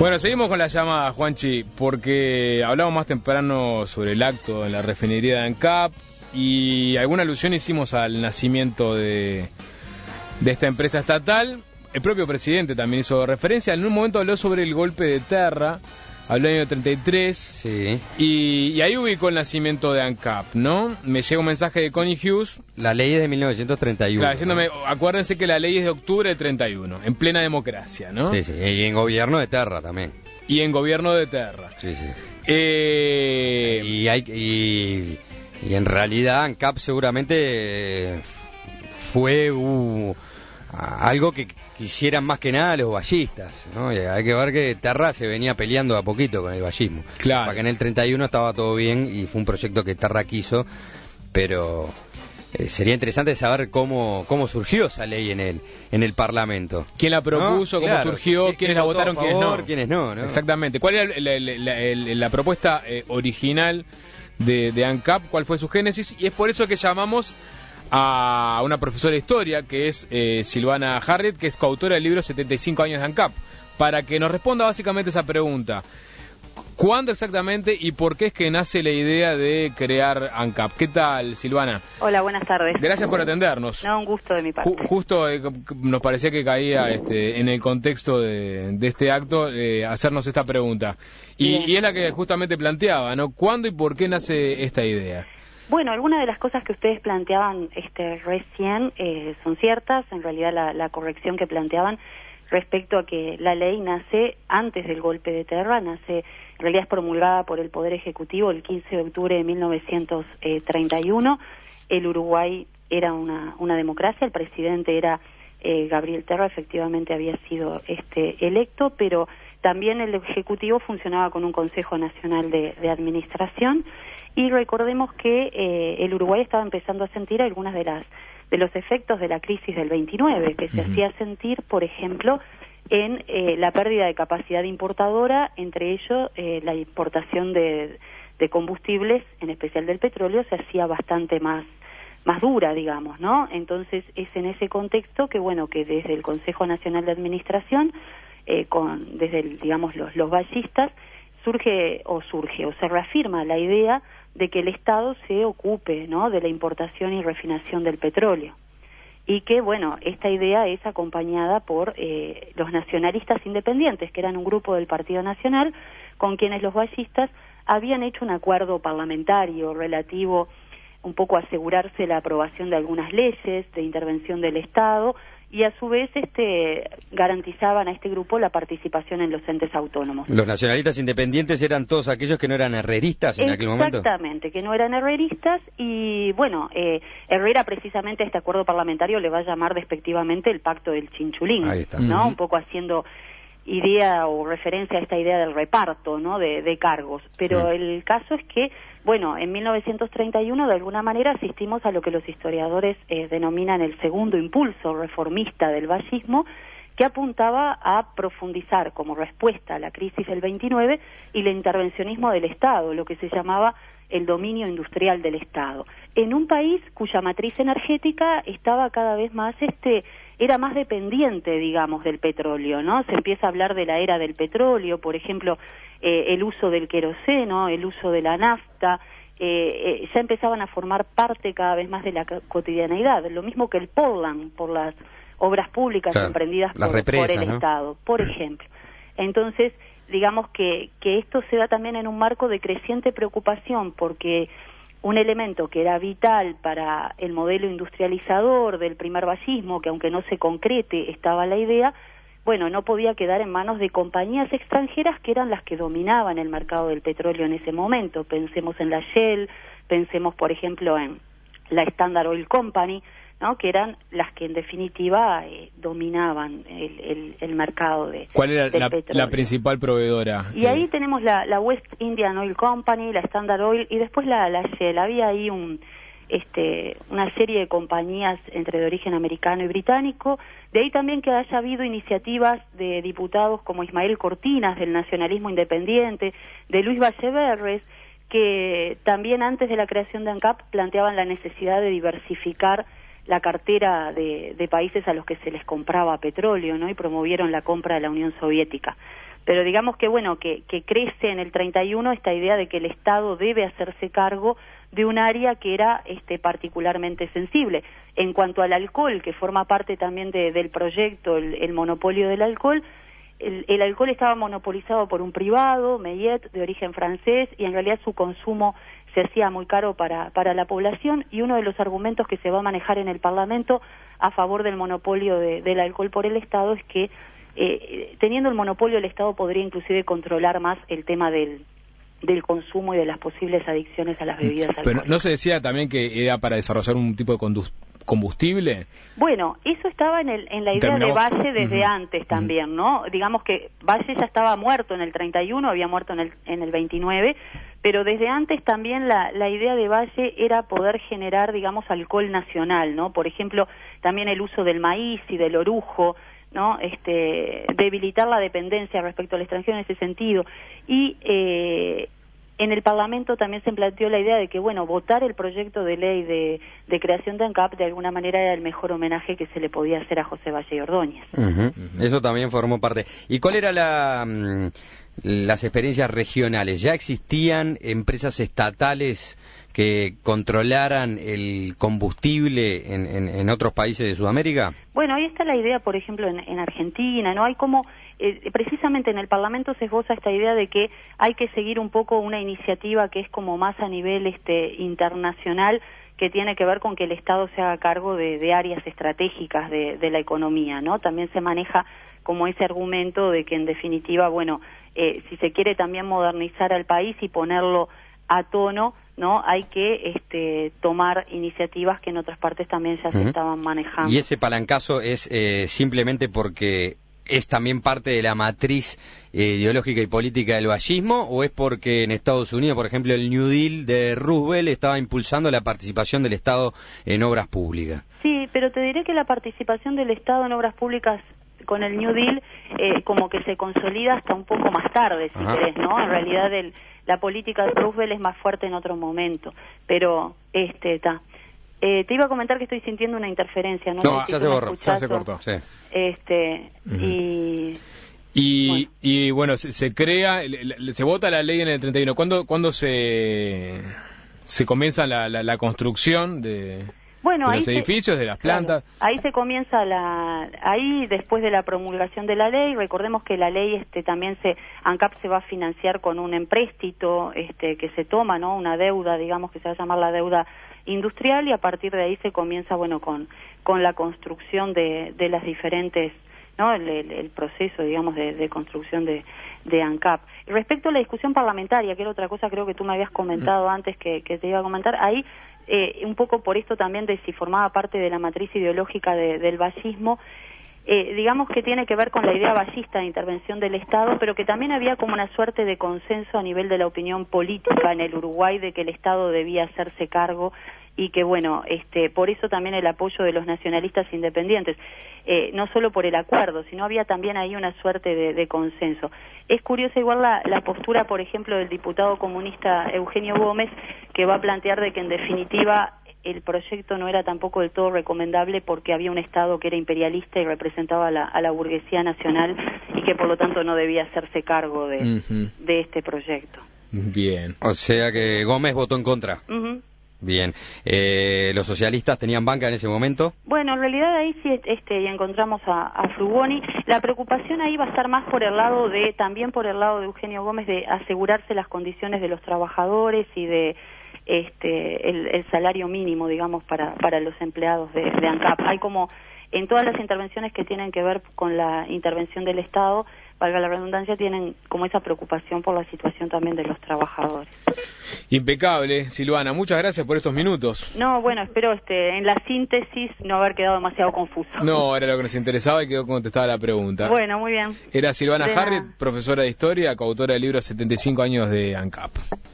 Bueno, seguimos con la llamada, Juanchi, porque hablamos más temprano sobre el acto en la refinería de ANCAP y alguna alusión hicimos al nacimiento de esta empresa estatal. El propio presidente también hizo referencia. En un momento habló sobre el golpe de Terra, habló del año 33, sí. y ahí ubicó el nacimiento de ANCAP, ¿no? Me llega un mensaje de Connie Hughes. La ley es de 1931. Claro, diciéndome, acuérdense que la ley es de octubre de 31, en plena democracia, ¿no? Sí, sí, y en gobierno de Terra también. Y en gobierno de Terra. Sí, sí. Y en realidad ANCAP seguramente fue algo que quisieran más que nada los vallistas, ¿no? Y hay que ver que Terra se venía peleando a poquito con el vallismo. Claro. Para que en el 31 estaba todo bien y fue un proyecto que Terra quiso, pero sería interesante saber cómo surgió esa ley en el Parlamento. ¿Quién la propuso? ¿No? ¿Cómo claro, surgió? ¿Quiénes la votaron? ¿Quiénes no? Exactamente. ¿Cuál era la propuesta original de ANCAP? ¿Cuál fue su génesis? Y es por eso que llamamos a una profesora de historia, que es Silvana Harriet, que es coautora del libro 75 años de ANCAP, para que nos responda básicamente esa pregunta. ¿Cuándo exactamente y por qué es que nace la idea de crear ANCAP? ¿Qué tal, Silvana? Hola, buenas tardes. Gracias por atendernos. No, un gusto de mi parte. Justo nos parecía que caía en el contexto de este acto hacernos esta pregunta. Y es la que justamente planteaba, ¿no? ¿Cuándo y por qué nace esta idea? Bueno, algunas de las cosas que ustedes planteaban recién son ciertas. En realidad la corrección que planteaban respecto a que la ley nace antes del golpe de Terra, en realidad es promulgada por el Poder Ejecutivo el 15 de octubre de 1931. El Uruguay era una democracia, el presidente era Gabriel Terra, efectivamente había sido electo, pero también el Ejecutivo funcionaba con un Consejo Nacional de Administración. Y recordemos que el Uruguay estaba empezando a sentir algunas de los efectos de la crisis del 29, que se hacía sentir, por ejemplo, en la pérdida de capacidad importadora, entre ellos la importación de combustibles, en especial del petróleo, se hacía bastante más dura, digamos, ¿no? Entonces es en ese contexto que, bueno, que desde el Consejo Nacional de Administración, desde los vallistas, surge o se reafirma la idea de que el Estado se ocupe, ¿no?, de la importación y refinación del petróleo. Y que, bueno, esta idea es acompañada por los nacionalistas independientes, que eran un grupo del Partido Nacional, con quienes los vallistas habían hecho un acuerdo parlamentario relativo un poco a asegurarse la aprobación de algunas leyes de intervención del Estado, y a su vez garantizaban a este grupo la participación en los entes autónomos. ¿Los nacionalistas independientes eran todos aquellos que no eran herreristas en aquel momento? Exactamente, que no eran herreristas, y bueno, Herrera precisamente a este acuerdo parlamentario le va a llamar despectivamente el Pacto del Chinchulín. Ahí está. ¿No? Un poco haciendo idea o referencia a esta idea del reparto, ¿no?, de cargos. Pero el caso es que, bueno, en 1931 de alguna manera asistimos a lo que los historiadores denominan el segundo impulso reformista del vallismo, que apuntaba a profundizar como respuesta a la crisis del 29 y el intervencionismo del Estado, lo que se llamaba el dominio industrial del Estado, en un país cuya matriz energética estaba cada vez más era más dependiente, digamos, del petróleo, ¿no? Se empieza a hablar de la era del petróleo, por ejemplo, el uso del queroseno, el uso de la nafta, ya empezaban a formar parte cada vez más de la cotidianeidad, lo mismo que el Portland, por las obras públicas emprendidas por el Estado, por ejemplo. Entonces, digamos que esto se da también en un marco de creciente preocupación, porque un elemento que era vital para el modelo industrializador del primer vallismo, que aunque no se concrete estaba la idea, bueno, no podía quedar en manos de compañías extranjeras que eran las que dominaban el mercado del petróleo en ese momento. Pensemos en la Shell, pensemos por ejemplo en la Standard Oil Company, ¿no?, que eran las que en definitiva dominaban el mercado del petróleo. La principal proveedora? Y ahí tenemos la West Indian Oil Company, la Standard Oil y después la Shell. Había ahí una serie de compañías entre de origen americano y británico. De ahí también que haya habido iniciativas de diputados como Ismael Cortinas del nacionalismo independiente, de Luis Valleverres, que también antes de la creación de ANCAP planteaban la necesidad de diversificar la cartera de países a los que se les compraba petróleo, ¿no?, y promovieron la compra de la Unión Soviética Pero digamos que, bueno, que crece en el 31 esta idea de que el Estado debe hacerse cargo de un área que era particularmente sensible. En cuanto al alcohol, que forma parte también del proyecto, el monopolio del alcohol, el alcohol estaba monopolizado por un privado, Meyet, de origen francés, y en realidad su consumo se hacía muy caro para la población, y uno de los argumentos que se va a manejar en el Parlamento a favor del monopolio del alcohol por el Estado es que teniendo el monopolio el Estado podría inclusive controlar más el tema del consumo y de las posibles adicciones a las bebidas alcohólicas. Pero ¿no se decía también que era para desarrollar un tipo de combustible? Bueno, eso estaba en la idea de Valle desde antes también, ¿no? Digamos que Valle ya estaba muerto en el 31, había muerto en el 29, pero desde antes también la idea de Valle era poder generar, digamos, alcohol nacional, ¿no? Por ejemplo, también el uso del maíz y del orujo, ¿no? Debilitar la dependencia respecto al extranjero en ese sentido. Y en el Parlamento también se planteó la idea de que, bueno, votar el proyecto de ley de creación de ANCAP de alguna manera era el mejor homenaje que se le podía hacer a José Valle y Ordóñez. Eso también formó parte. ¿Y cuál era las experiencias regionales? ¿Ya existían empresas estatales que controlaran el combustible en otros países de Sudamérica? Bueno, ahí está la idea, por ejemplo, en Argentina, ¿no? Hay como, precisamente en el Parlamento se esboza esta idea de que hay que seguir un poco una iniciativa que es como más a nivel internacional, que tiene que ver con que el Estado se haga cargo de áreas estratégicas de la economía, ¿no? También se maneja como ese argumento de que en definitiva, bueno, si se quiere también modernizar al país y ponerlo a tono, ¿no? Hay que tomar iniciativas que en otras partes también ya se estaban manejando. ¿Y ese palancazo es simplemente porque es también parte de la matriz ideológica y política del vallismo, o es porque en Estados Unidos, por ejemplo, el New Deal de Roosevelt estaba impulsando la participación del Estado en obras públicas? Sí, pero te diré que la participación del Estado en obras públicas con el New Deal como que se consolida hasta un poco más tarde, si querés, ¿no? En realidad la política de Roosevelt es más fuerte en otro momento, pero te iba a comentar que estoy sintiendo una interferencia, ¿no? No, ya se borró, ya se cortó. Sí. Y bueno, se crea, se vota la ley en el 31. ¿Cuándo se comienza la construcción de los edificios, de las plantas? Claro, ahí se comienza ahí después de la promulgación de la ley. Recordemos que la ley también ANCAP se va a financiar con un empréstito que se toma, ¿no? Una deuda, digamos, que se va a llamar la deuda industrial, y a partir de ahí se comienza, bueno, con la construcción de las diferentes, ¿no? El proceso, digamos, de construcción de ANCAP. Y respecto a la discusión parlamentaria, que era otra cosa creo que tú me habías comentado antes que te iba a comentar, ahí un poco por esto también de si formaba parte de la matriz ideológica del vallismo, digamos que tiene que ver con la idea vallista de intervención del Estado, pero que también había como una suerte de consenso a nivel de la opinión política en el Uruguay de que el Estado debía hacerse cargo, y que bueno, por eso también el apoyo de los nacionalistas independientes, no solo por el acuerdo, sino había también ahí una suerte de consenso. Es curiosa igual la postura, por ejemplo, del diputado comunista Eugenio Gómez, que va a plantear de que en definitiva el proyecto no era tampoco del todo recomendable porque había un Estado que era imperialista y representaba a la burguesía nacional, y que por lo tanto no debía hacerse cargo de este proyecto. Bien. O sea que Gómez votó en contra. Bien. ¿Los socialistas tenían banca en ese momento? Bueno, en realidad ahí sí encontramos a Frugoni. La preocupación ahí va a estar más también por el lado de Eugenio Gómez, de asegurarse las condiciones de los trabajadores y de el salario mínimo, digamos, para los empleados de ANCAP. Hay como en todas las intervenciones que tienen que ver con la intervención del Estado, valga la redundancia, tienen como esa preocupación por la situación también de los trabajadores. Impecable, Silvana. Muchas gracias por estos minutos. No, bueno, espero en la síntesis no haber quedado demasiado confuso. No, era lo que nos interesaba y quedó contestada la pregunta. Bueno, muy bien. Era Silvana Harriet, profesora de Historia, coautora del libro 75 años de ANCAP.